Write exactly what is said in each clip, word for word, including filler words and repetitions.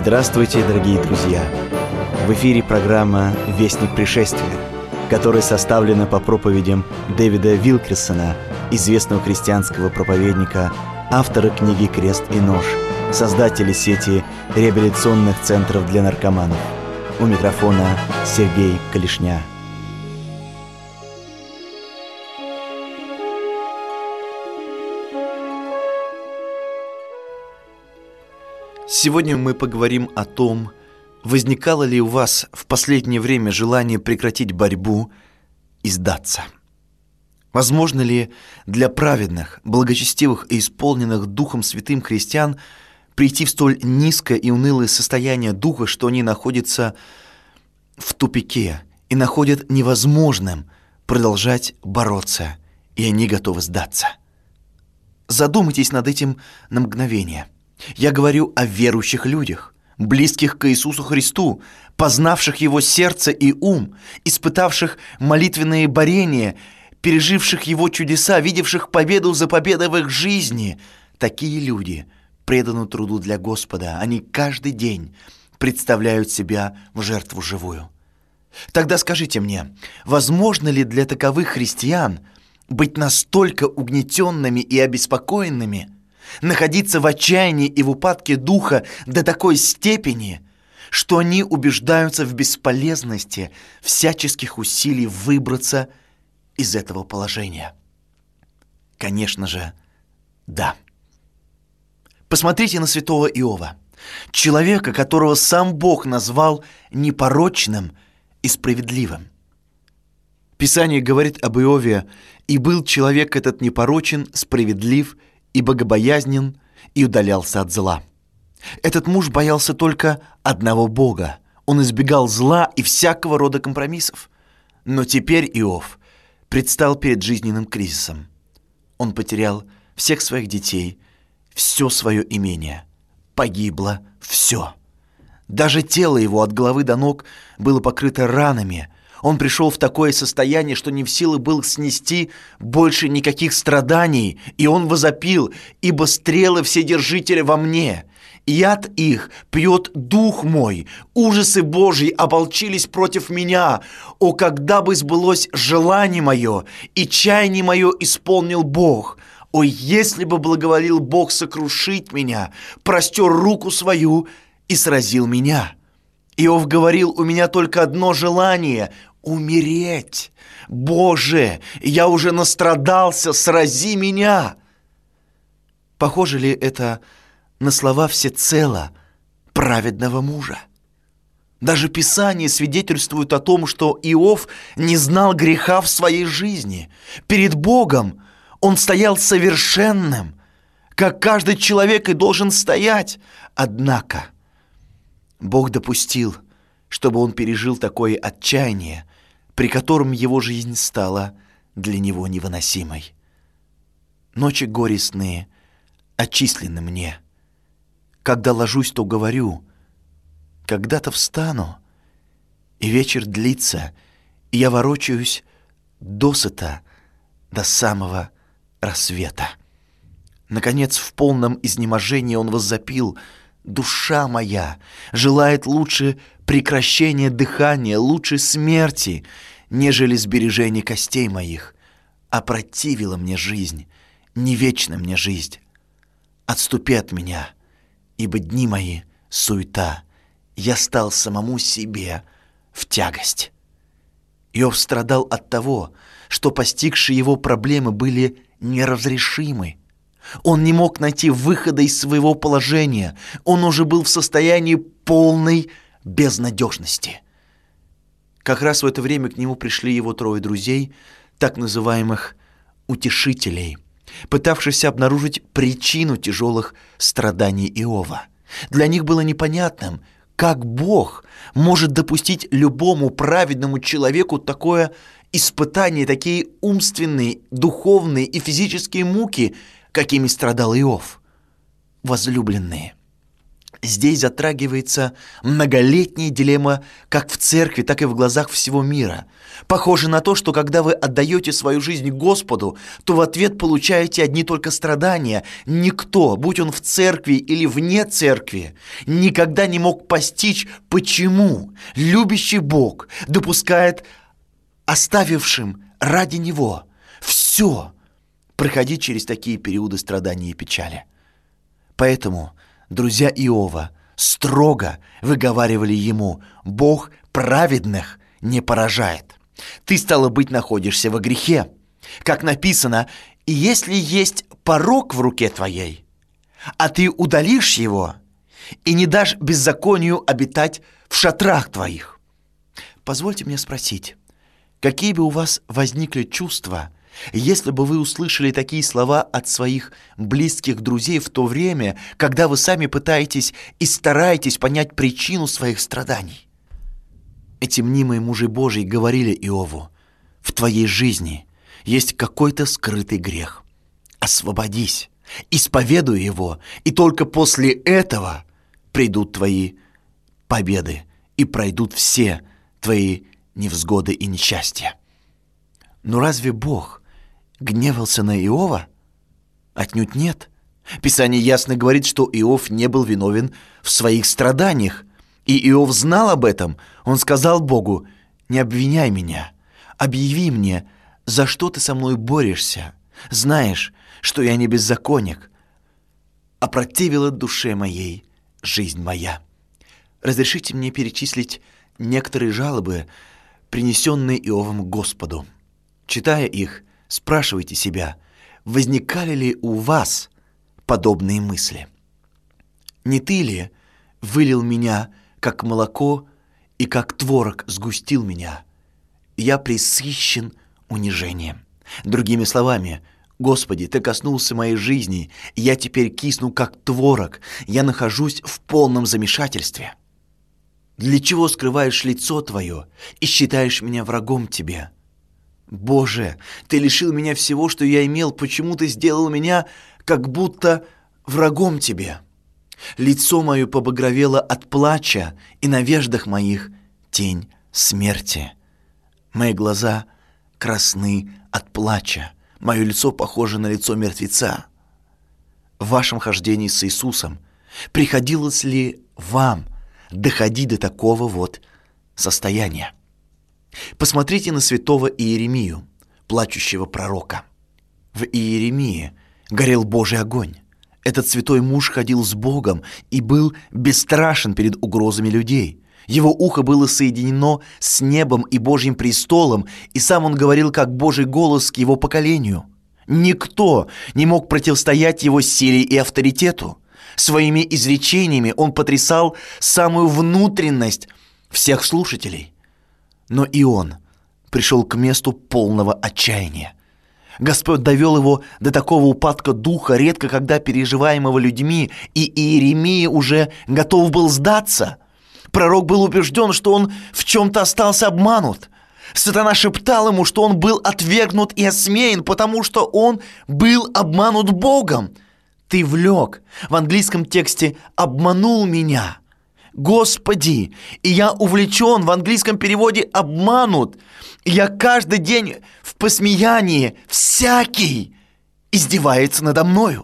Здравствуйте, дорогие друзья! В эфире программа «Вестник пришествия», которая составлена по проповедям Дэвида Вилкерсона, известного христианского проповедника, автора книги «Крест и нож», создателя сети реабилитационных центров для наркоманов. У микрофона Сергей Калишня. Сегодня мы поговорим о том, возникало ли у вас в последнее время желание прекратить борьбу и сдаться. Возможно ли для праведных, благочестивых и исполненных Духом Святым христиан прийти в столь низкое и унылое состояние духа, что они находятся в тупике и находят невозможным продолжать бороться, и они готовы сдаться? Задумайтесь над этим на мгновение. Я говорю о верующих людях, близких к Иисусу Христу, познавших Его сердце и ум, испытавших молитвенные борения, переживших Его чудеса, видевших победу за победой в их жизни. Такие люди преданы труду для Господа. Они каждый день представляют себя в жертву живую. Тогда скажите мне, возможно ли для таковых христиан быть настолько угнетенными и обеспокоенными, находиться в отчаянии и в упадке духа до такой степени, что они убеждаются в бесполезности всяческих усилий выбраться из этого положения? Конечно же, да. Посмотрите на святого Иова, человека, которого сам Бог назвал непорочным и справедливым. Писание говорит об Иове: «И был человек этот непорочен, справедлив и богобоязнен, и удалялся от зла». Этот муж боялся только одного Бога. Он избегал зла и всякого рода компромиссов. Но теперь Иов предстал перед жизненным кризисом. Он потерял всех своих детей, все свое имение. Погибло все. Даже тело его от головы до ног было покрыто ранами. Он пришел в такое состояние, что не в силах был снести больше никаких страданий, и он возопил: «Ибо стрелы вседержителя во мне, яд их пьет дух мой, ужасы Божьи ополчились против меня. О, когда бы сбылось желание мое, и чаяние мое исполнил Бог! О, если бы благоволил Бог сокрушить меня, простер руку свою и сразил меня!» Иов говорил: «У меня только одно желание — умереть. Боже, я уже настрадался, срази меня!» Похоже ли это на слова всецело праведного мужа? Даже Писание свидетельствует о том, что Иов не знал греха в своей жизни. Перед Богом он стоял совершенным, как каждый человек и должен стоять. Однако Бог допустил, чтобы он пережил такое отчаяние, при котором его жизнь стала для него невыносимой. Ночи горестные отчислены мне. Когда ложусь, то говорю: когда-то встану, и вечер длится, и я ворочаюсь досыта до самого рассвета. Наконец, в полном изнеможении он воззапил: «Душа моя желает лучше прекращения дыхания, лучше смерти, нежели сбережения костей моих. Опротивила мне жизнь, не вечна мне жизнь. Отступи от меня, ибо дни мои суета, я стал самому себе в тягость». Иов страдал от того, что постигшие его проблемы были неразрешимы. Он не мог найти выхода из своего положения. Он уже был в состоянии полной безнадежности. Как раз в это время к нему пришли его трое друзей, так называемых утешителей, пытавшихся обнаружить причину тяжелых страданий Иова. Для них было непонятным, как Бог может допустить любому праведному человеку такое испытание, такие умственные, духовные и физические муки, какими страдал Иов. «Возлюбленные, Здесь затрагивается многолетняя дилемма как в церкви, так и в глазах всего мира. Похоже на то, что когда вы отдаете свою жизнь Господу, то в ответ получаете одни только страдания. Никто, будь он в церкви или вне церкви, никогда не мог постичь, почему любящий Бог допускает оставившим ради Него все проходить через такие периоды страдания и печали. Поэтому друзья Иова строго выговаривали ему: «Бог праведных не поражает. Ты, стало быть, находишься во грехе. Как написано, и если есть порок в руке твоей, а ты удалишь его и не дашь беззаконию обитать в шатрах твоих». Позвольте мне спросить, какие бы у вас возникли чувства, если бы вы услышали такие слова от своих близких друзей в то время, когда вы сами пытаетесь и стараетесь понять причину своих страданий? Эти мнимые мужи Божьи говорили Иову: «В твоей жизни есть какой-то скрытый грех. Освободись, исповедуй его, и только после этого придут твои победы и пройдут все твои невзгоды и несчастья». Но разве Бог гневался на Иова? Отнюдь нет. Писание ясно говорит, что Иов не был виновен в своих страданиях. И Иов знал об этом. Он сказал Богу: «Не обвиняй меня, объяви мне, за что ты со мной борешься. Знаешь, что я не беззаконник, а противила душе моей жизнь моя». Разрешите мне перечислить некоторые жалобы, принесенные Иовом к Господу. Читая их, спрашивайте себя, возникали ли у вас подобные мысли? «Не ты ли вылил меня, как молоко, и как творог сгустил меня? Я пресыщен унижением». Другими словами: «Господи, Ты коснулся моей жизни, и я теперь кисну, как творог, я нахожусь в полном замешательстве. Для чего скрываешь лицо Твое и считаешь меня врагом Тебе? Боже, Ты лишил меня всего, что я имел, почему Ты сделал меня как будто врагом Тебе? Лицо мое побагровело от плача, и на веждах моих тень смерти. Мои глаза красны от плача, мое лицо похоже на лицо мертвеца». В вашем хождении с Иисусом приходилось ли вам доходить до такого вот состояния? Посмотрите на святого Иеремию, плачущего пророка. В Иеремии горел Божий огонь. Этот святой муж ходил с Богом и был бесстрашен перед угрозами людей. Его ухо было соединено с небом и Божьим престолом, и сам он говорил как Божий голос к его поколению. Никто не мог противостоять его силе и авторитету. Своими изречениями он потрясал самую внутренность всех слушателей. Но и он пришел к месту полного отчаяния. Господь довел его до такого упадка духа, редко когда переживаемого людьми, и Иеремия уже готов был сдаться. Пророк был убежден, что он в чем-то остался обманут. Сатана шептал ему, что он был отвергнут и осмеян, потому что он был обманут Богом. «Ты влек», в английском тексте «обманул меня». «Господи, и я увлечен», в английском переводе «обманут». «Я каждый день в посмеянии, всякий издевается надо мною».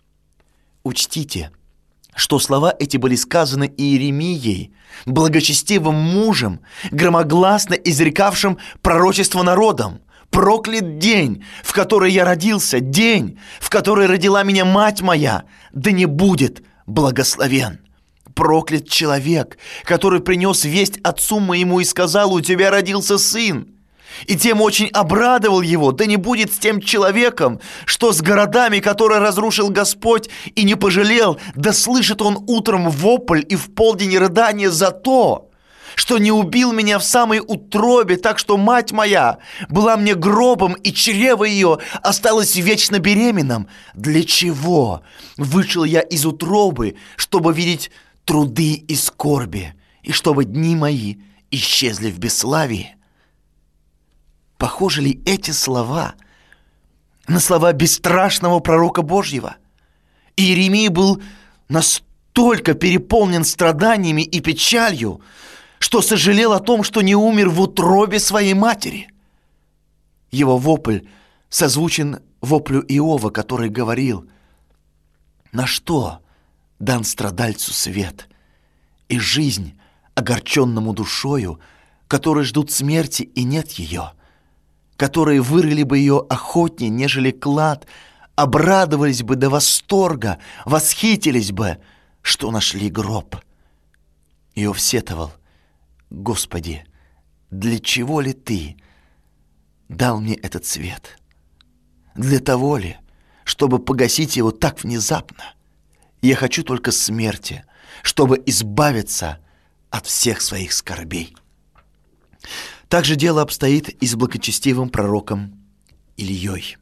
Учтите, что слова эти были сказаны Иеремией, благочестивым мужем, громогласно изрекавшим пророчество народам. «Проклят день, в который я родился, день, в который родила меня мать моя, да не будет благословен. Проклят человек, который принес весть отцу моему и сказал: у тебя родился сын. И тем очень обрадовал его, да не будет с тем человеком, что с городами, которые разрушил Господь, и не пожалел, да слышит он утром вопль и в полдень рыдание за то, что не убил меня в самой утробе, так что мать моя была мне гробом, и чрево ее осталось вечно беременным. Для чего вышел я из утробы, чтобы видеть труды и скорби, и чтобы дни мои исчезли в бесславии?» Похожи ли эти слова на слова бесстрашного пророка Божьего? Иеремия был настолько переполнен страданиями и печалью, что сожалел о том, что не умер в утробе своей матери. Его вопль созвучен воплю Иова, который говорил: «На что дан страдальцу свет и жизнь огорченному душою, которые ждут смерти и нет ее, которые вырыли бы ее охотнее, нежели клад, обрадовались бы до восторга, восхитились бы, что нашли гроб». Иов сетовал: «Господи, для чего ли Ты дал мне этот свет? Для того ли, чтобы погасить его так внезапно? Я хочу только смерти, чтобы избавиться от всех своих скорбей». Так же дело обстоит и с благочестивым пророком Ильей.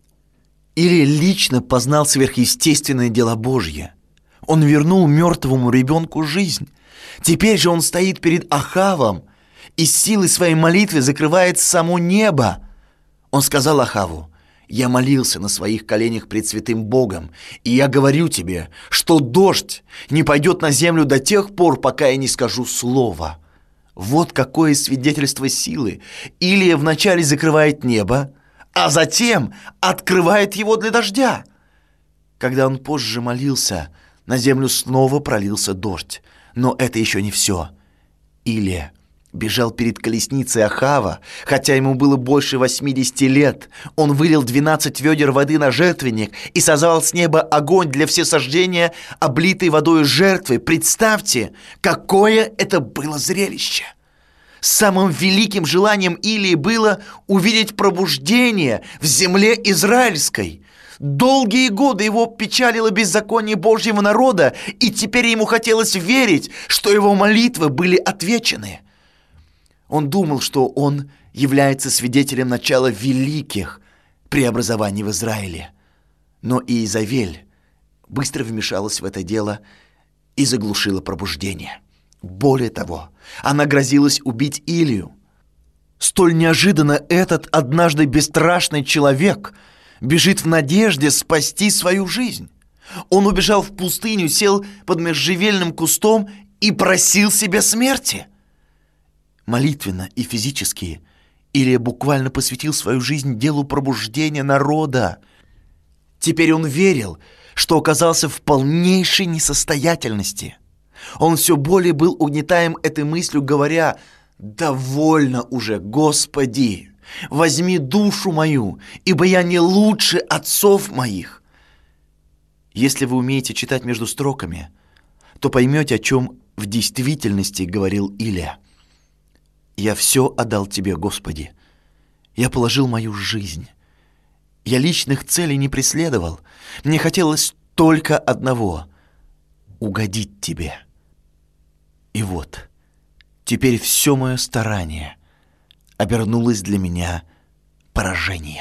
Илия лично познал сверхъестественные дела Божьи. Он вернул мертвому ребенку жизнь. Теперь же он стоит перед Ахавом и с силой своей молитвы закрывает само небо. Он сказал Ахаву: «Я молился на своих коленях пред святым Богом, и я говорю тебе, что дождь не пойдет на землю до тех пор, пока я не скажу слова». Вот какое свидетельство силы. Илия вначале закрывает небо, а затем открывает его для дождя. Когда он позже молился, на землю снова пролился дождь. Но это еще не все. Илия бежал перед колесницей Ахава, хотя ему было больше восьмидесяти лет. Он вылил двенадцать ведер воды на жертвенник и созвал с неба огонь для всесожжения, облитой водой жертвы. Представьте, какое это было зрелище! Самым великим желанием Илии было увидеть пробуждение в земле израильской. Долгие годы его печалило беззаконие Божьего народа, и теперь ему хотелось верить, что его молитвы были отвечены. Он думал, что он является свидетелем начала великих преобразований в Израиле. Но Иезавель быстро вмешалась в это дело и заглушила пробуждение. Более того, она грозилась убить Илию. Столь неожиданно этот однажды бесстрашный человек бежит в надежде спасти свою жизнь. Он убежал в пустыню, сел под можжевельным кустом и просил себе смерти. Молитвенно и физически Илия буквально посвятил свою жизнь делу пробуждения народа. Теперь он верил, что оказался в полнейшей несостоятельности. Он все более был угнетаем этой мыслью, говоря: «Довольно уже, Господи! Возьми душу мою, ибо я не лучше отцов моих». Если вы умеете читать между строками, то поймете, о чем в действительности говорил Илия. «Я все отдал Тебе, Господи. Я положил мою жизнь. Я личных целей не преследовал. Мне хотелось только одного — угодить Тебе. И вот, теперь все мое старание обернулось для меня поражением».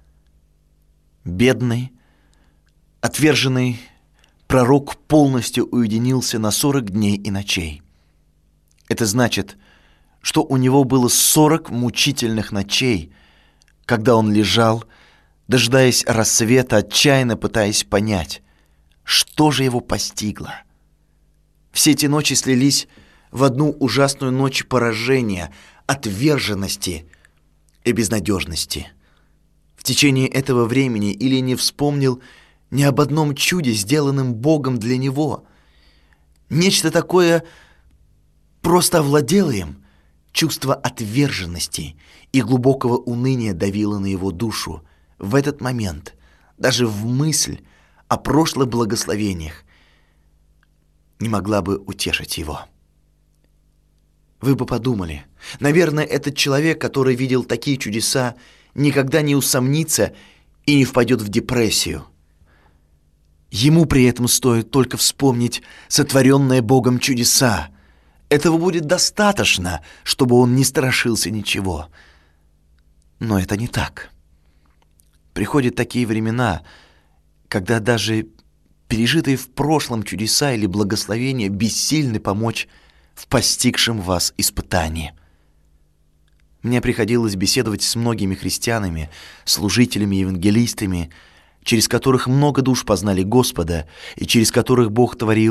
Бедный, отверженный пророк полностью уединился на сорок дней и ночей. Это значит, что у него было сорок мучительных ночей, когда он лежал, дожидаясь рассвета, отчаянно пытаясь понять, что же его постигло. Все эти ночи слились в одну ужасную ночь поражения, отверженности и безнадежности. В течение этого времени Илия не вспомнил ни об одном чуде, сделанном Богом для него. Нечто такое просто овладело им. Чувство отверженности и глубокого уныния давило на его душу. В этот момент даже в мысль о прошлых благословениях не могла бы утешить его. Вы бы подумали, наверное, этот человек, который видел такие чудеса, никогда не усомнится и не впадет в депрессию. Ему при этом стоит только вспомнить сотворенные Богом чудеса. Этого будет достаточно, чтобы он не страшился ничего. Но это не так. Приходят такие времена, когда даже пережитые в прошлом чудеса или благословения бессильны помочь в постигшем вас испытании. Мне приходилось беседовать с многими христианами, служителями, евангелистами, через которых много душ познали Господа и через которых Бог творил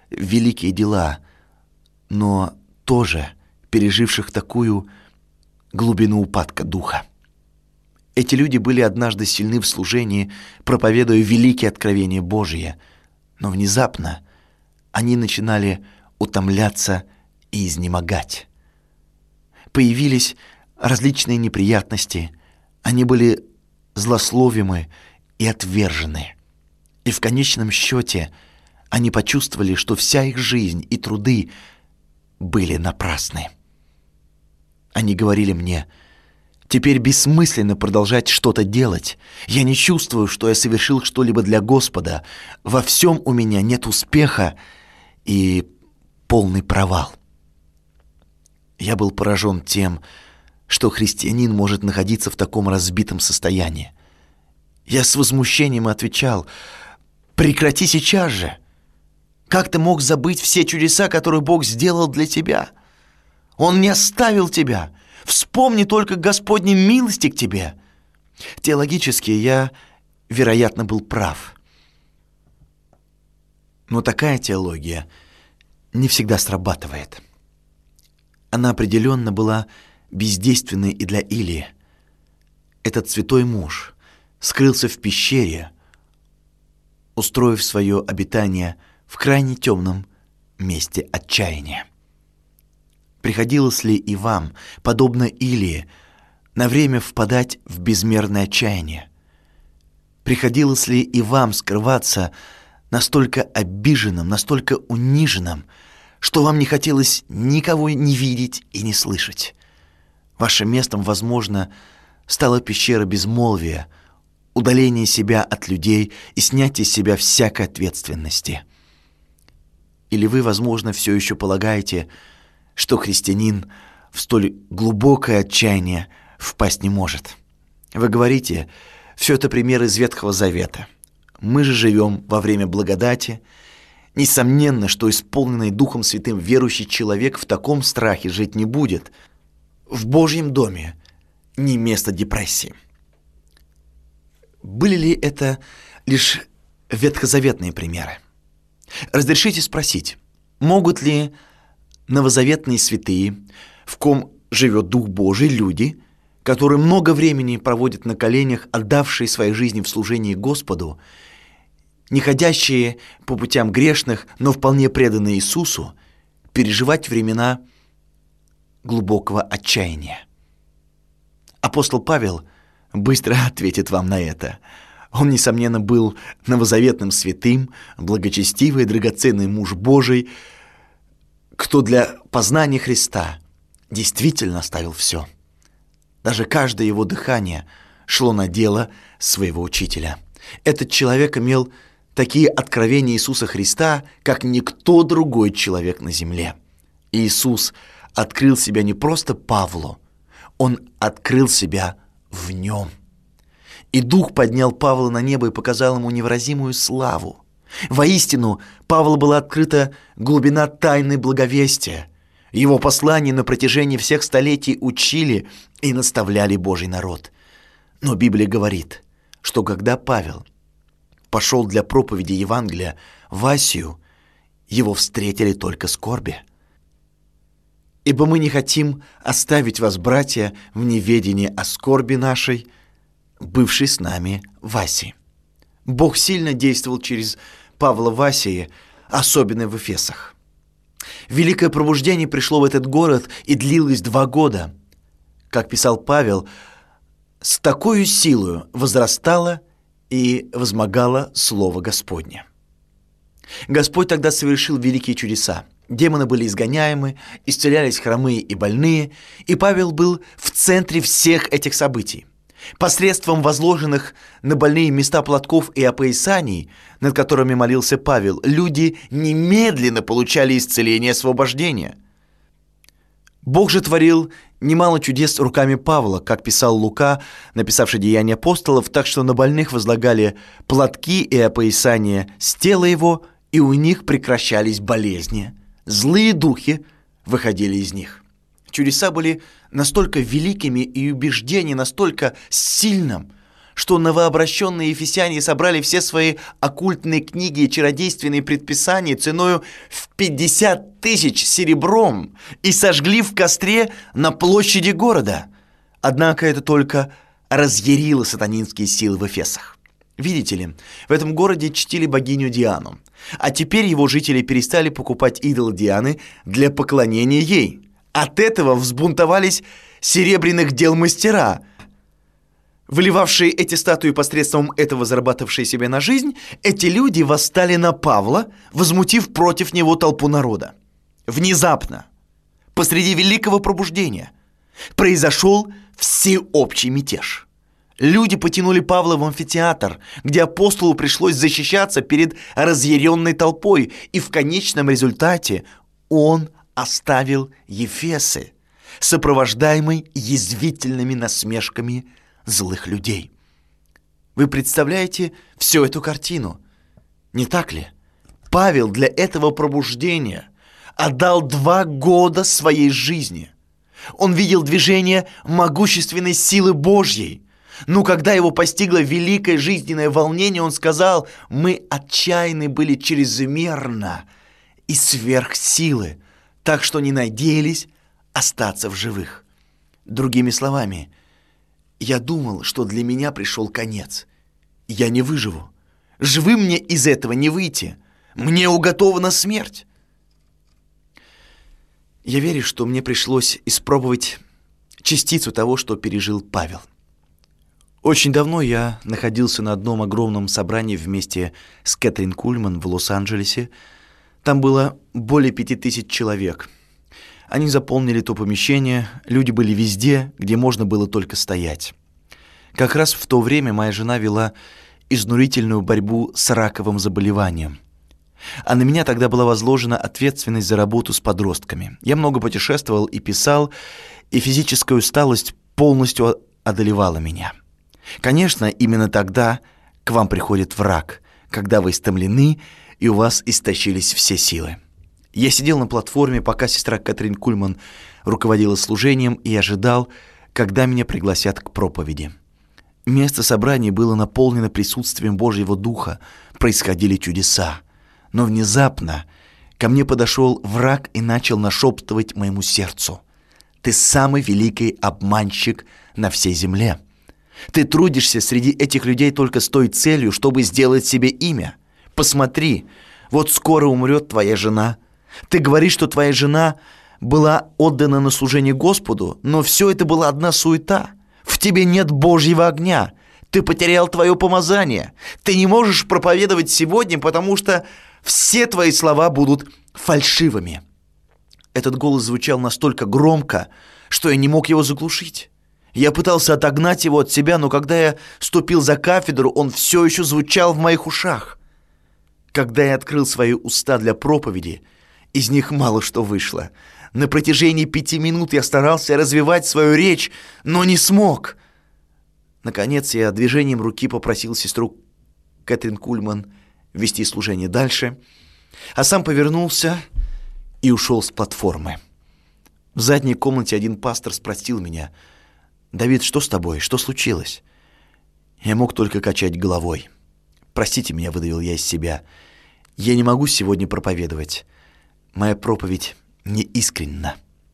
великие дела, но тоже переживших такую глубину упадка духа. Эти люди были однажды сильны в служении, проповедуя великие откровения Божьи, но внезапно они начинали утомляться и изнемогать. Появились различные неприятности, они были злословимы и отвержены. И в конечном счете они почувствовали, что вся их жизнь и труды были напрасны. Они говорили мне: «Теперь бессмысленно продолжать что-то делать. Я не чувствую, что я совершил что-либо для Господа. Во всем у меня нет успеха и полный провал». Я был поражен тем, что христианин может находиться в таком разбитом состоянии. Я с возмущением отвечал: «Прекрати сейчас же! Как ты мог забыть все чудеса, которые Бог сделал для тебя? Он не оставил тебя! Вспомни только Господней милости к тебе!» Теологически я, вероятно, был прав. Но такая теология не всегда срабатывает. Она определенно была бездейственной и для Илии. Этот святой муж скрылся в пещере, устроив свое обитание в крайне темном месте отчаяния. Приходилось ли и вам, подобно Илии, на время впадать в безмерное отчаяние? Приходилось ли и вам скрываться настолько обиженным, настолько униженным, что вам не хотелось никого не видеть и не слышать? Вашим местом, возможно, стала пещера безмолвия, удаление себя от людей и снятие с себя всякой ответственности. Или вы, возможно, все еще полагаете, что христианин в столь глубокое отчаяние впасть не может. Вы говорите: все это примеры из Ветхого Завета. Мы же живем во время благодати. Несомненно, что исполненный Духом Святым верующий человек в таком страхе жить не будет. В Божьем доме не место депрессии. Были ли это лишь ветхозаветные примеры? Разрешите спросить, могут ли новозаветные святые, в ком живет Дух Божий, люди, которые много времени проводят на коленях, отдавшие свои жизни в служении Господу, не ходящие по путям грешных, но вполне преданные Иисусу, переживать времена глубокого отчаяния? Апостол Павел быстро ответит вам на это. Он, несомненно, был новозаветным святым, благочестивый, драгоценный муж Божий, кто для познания Христа действительно оставил все. Даже каждое его дыхание шло на дело своего учителя. Этот человек имел такие откровения Иисуса Христа, как никто другой человек на земле. И Иисус открыл себя не просто Павлу, Он открыл себя в нем. И Дух поднял Павла на небо и показал ему невыразимую славу. Воистину, Павлу была открыта глубина тайны благовестия. Его послания на протяжении всех столетий учили и наставляли Божий народ. Но Библия говорит, что когда Павел пошел для проповеди Евангелия в Асию, его встретили только скорби. Ибо мы не хотим оставить вас, братья, в неведении о скорби нашей, бывшей с нами в Асии. Бог сильно действовал через Павла в Асии, особенно в Эфесах. Великое пробуждение пришло в этот город и длилось два года. Как писал Павел, с такой силою возрастало и возмогало Слово Господне. Господь тогда совершил великие чудеса. Демоны были изгоняемы, исцелялись хромые и больные, и Павел был в центре всех этих событий. Посредством возложенных на больные места платков и опоясаний, над которыми молился Павел, люди немедленно получали исцеление и освобождение. Бог же творил немало чудес руками Павла, как писал Лука, написавший «Деяния апостолов», так что на больных возлагали платки и опоясания с тела его, и у них прекращались болезни. Злые духи выходили из них. Чудеса были настолько великими и убеждение настолько сильным, что новообращенные ефесяне собрали все свои оккультные книги и чародейственные предписания ценою в пятьдесят тысяч серебром и сожгли в костре на площади города. Однако это только разъярило сатанинские силы в Эфесах. Видите ли, в этом городе чтили богиню Диану, а теперь его жители перестали покупать идол Дианы для поклонения ей. От этого взбунтовались серебряных дел мастера, выливавшие эти статуи посредством этого зарабатывавшие себе на жизнь. Эти люди восстали на Павла, возмутив против него толпу народа. Внезапно, посреди великого пробуждения, произошел всеобщий мятеж. Люди потянули Павла в амфитеатр, где апостолу пришлось защищаться перед разъяренной толпой, и в конечном результате он оставил Ефесы, сопровождаемый язвительными насмешками злых людей. Вы представляете всю эту картину, не так ли? Павел для этого пробуждения отдал два года своей жизни. Он видел движение могущественной силы Божьей. Но когда его постигло великое жизненное волнение, он сказал: «Мы отчаянны были чрезмерно и сверх силы, так что не надеялись остаться в живых». Другими словами, я думал, что для меня пришел конец. Я не выживу. Живым мне из этого не выйти. Мне уготована смерть. Я верю, что мне пришлось испробовать частицу того, что пережил Павел. Очень давно я находился на одном огромном собрании вместе с Кэтрин Кульман в Лос-Анджелесе. Там было более пяти тысяч человек. Они заполнили то помещение, люди были везде, где можно было только стоять. Как раз в то время моя жена вела изнурительную борьбу с раковым заболеванием. А на меня тогда была возложена ответственность за работу с подростками. Я много путешествовал и писал, и физическая усталость полностью одолевала меня. Конечно, именно тогда к вам приходит враг, когда вы истомлены и у вас истощились все силы. Я сидел на платформе, пока сестра Кэтрин Кульман руководила служением, и ожидал, когда меня пригласят к проповеди. Место собрания было наполнено присутствием Божьего Духа, происходили чудеса. Но внезапно ко мне подошел враг и начал нашептывать моему сердцу: «Ты самый великий обманщик на всей земле. Ты трудишься среди этих людей только с той целью, чтобы сделать себе имя. Посмотри, вот скоро умрет твоя жена. Ты говоришь, что твоя жена была отдана на служение Господу, но все это была одна суета. В тебе нет Божьего огня. Ты потерял твое помазание. Ты не можешь проповедовать сегодня, потому что все твои слова будут фальшивыми». Этот голос звучал настолько громко, что я не мог его заглушить. Я пытался отогнать его от себя, но когда я ступил за кафедру, он все еще звучал в моих ушах. Когда я открыл свои уста для проповеди, из них мало что вышло. На протяжении пяти минут я старался развивать свою речь, но не смог. Наконец я движением руки попросил сестру Кэтрин Кульман вести служение дальше, а сам повернулся и ушел с платформы. В задней комнате один пастор спросил меня: «Давид, что с тобой? Что случилось?» Я мог только качать головой. «Простите меня», — выдавил я из себя. «Я не могу сегодня проповедовать. Моя проповедь неискренна».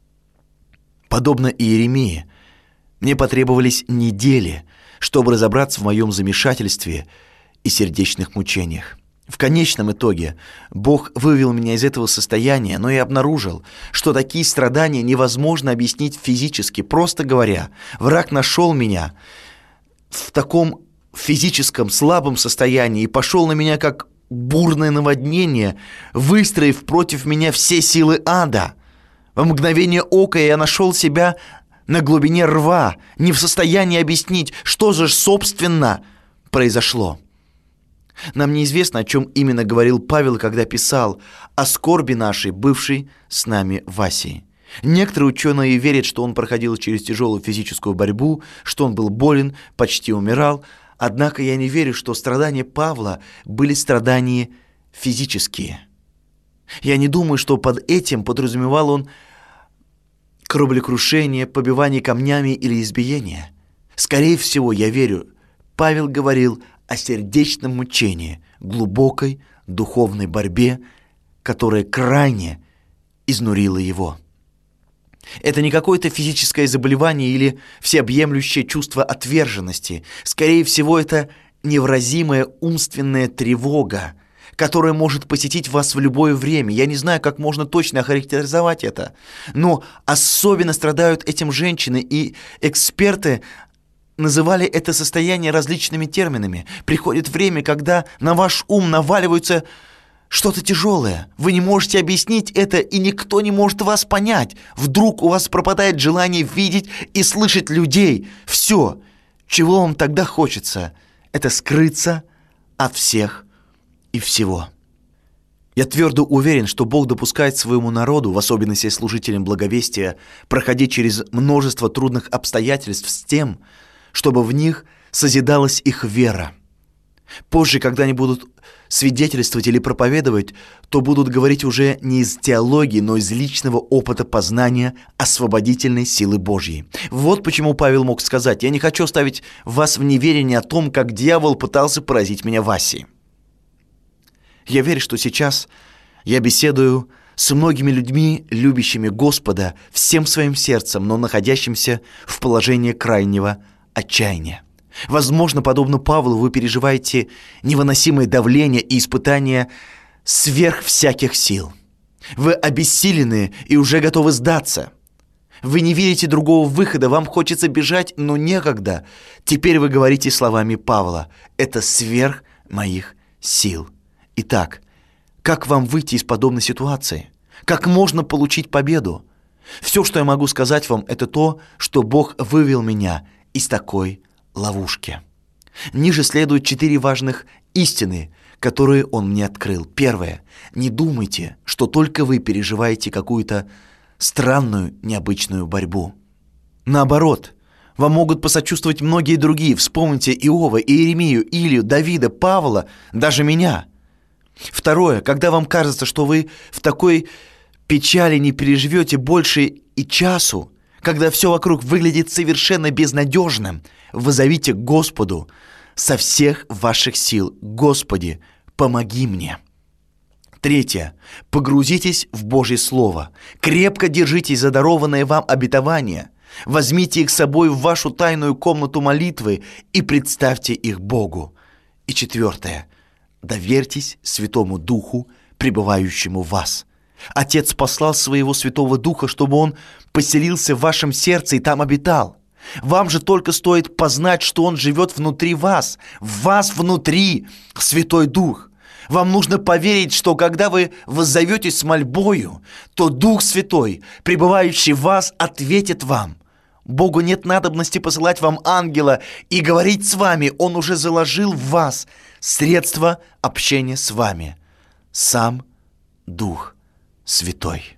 Подобно Иеремии, мне потребовались недели, чтобы разобраться в моем замешательстве и сердечных мучениях. В конечном итоге Бог вывел меня из этого состояния, но я обнаружил, что такие страдания невозможно объяснить физически. Просто говоря, враг нашел меня в таком физическом слабом состоянии и пошел на меня как бурное наводнение, выстроив против меня все силы ада. В мгновение ока я нашел себя на глубине рва, не в состоянии объяснить, что же собственно произошло. Нам неизвестно, о чем именно говорил Павел, когда писал о скорби нашей, бывшей с нами в Асии. Некоторые ученые верят, что он проходил через тяжелую физическую борьбу, что он был болен, почти умирал. Однако я не верю, что страдания Павла были страдания физические. Я не думаю, что под этим подразумевал он кораблекрушение, побивание камнями или избиение. Скорее всего, я верю, Павел говорил о сердечном мучении, глубокой духовной борьбе, которая крайне изнурила его. Это не какое-то физическое заболевание или всеобъемлющее чувство отверженности. Скорее всего, это невыразимая умственная тревога, которая может посетить вас в любое время. Я не знаю, как можно точно охарактеризовать это, но особенно страдают этим женщины, и эксперты называли это состояние различными терминами. Приходит время, когда на ваш ум наваливаются что-то тяжелое. Вы не можете объяснить это, и никто не может вас понять. Вдруг у вас пропадает желание видеть и слышать людей. Все, чего вам тогда хочется, это скрыться от всех и всего. Я твердо уверен, что Бог допускает своему народу, в особенности служителям благовестия, проходить через множество трудных обстоятельств с тем, чтобы в них созидалась их вера. Позже, когда они будут свидетельствовать или проповедовать, то будут говорить уже не из теологии, но из личного опыта познания освободительной силы Божьей. Вот почему Павел мог сказать: «Я не хочу оставить вас в неверии о том, как дьявол пытался поразить меня в Асии». Я верю, что сейчас я беседую с многими людьми, любящими Господа всем своим сердцем, но находящимся в положении крайнего отчаяния. Возможно, подобно Павлу, вы переживаете невыносимое давление и испытания сверх всяких сил. Вы обессилены и уже готовы сдаться. Вы не видите другого выхода, вам хочется бежать, но некогда. Теперь вы говорите словами Павла: «Это сверх моих сил». Итак, как вам выйти из подобной ситуации? Как можно получить победу? Все, что я могу сказать вам, это то, что Бог вывел меня из такой ловушки. Ниже следуют четыре важных истины, которые Он мне открыл. Первое. Не думайте, что только вы переживаете какую-то странную, необычную борьбу. Наоборот, вам могут посочувствовать многие другие. Вспомните Иова, Иеремию, Илью, Давида, Павла, даже меня. Второе. Когда вам кажется, что вы в такой печали не переживете больше и часу, когда все вокруг выглядит совершенно безнадежным, воззовите к Господу со всех ваших сил: «Господи, помоги мне». Третье. Погрузитесь в Божье Слово. Крепко держитесь за дарованное вам обетование. Возьмите их с собой в вашу тайную комнату молитвы и представьте их Богу. И четвертое. Доверьтесь Святому Духу, пребывающему в вас. Отец послал своего Святого Духа, чтобы Он поселился в вашем сердце и там обитал. Вам же только стоит познать, что Он живет внутри вас. В вас внутри Святой Дух. Вам нужно поверить, что когда вы воззоветесь с мольбою, то Дух Святой, пребывающий в вас, ответит вам. Богу нет надобности посылать вам ангела и говорить с вами. Он уже заложил в вас средства общения с вами. Сам Дух Святой.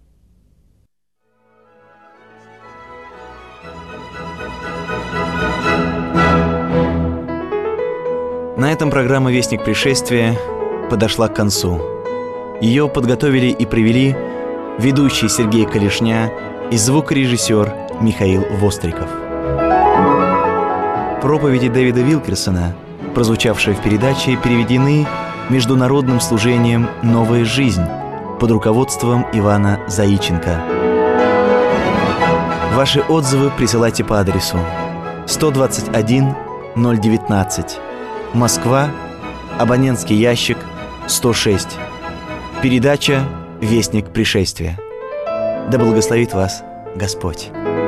На этом программа «Вестник пришествия» подошла к концу. Ее подготовили и провели ведущий Сергей Калишня и звукорежиссер Михаил Востриков. Проповеди Дэвида Вилкерсона, прозвучавшие в передаче, переведены Международным служением «Новая жизнь» под руководством Ивана Заиченко. Ваши отзывы присылайте по адресу сто двадцать один ноль девятнадцать, Москва, абонентский ящик сто шесть. Передача «Вестник пришествия». Да благословит вас Господь.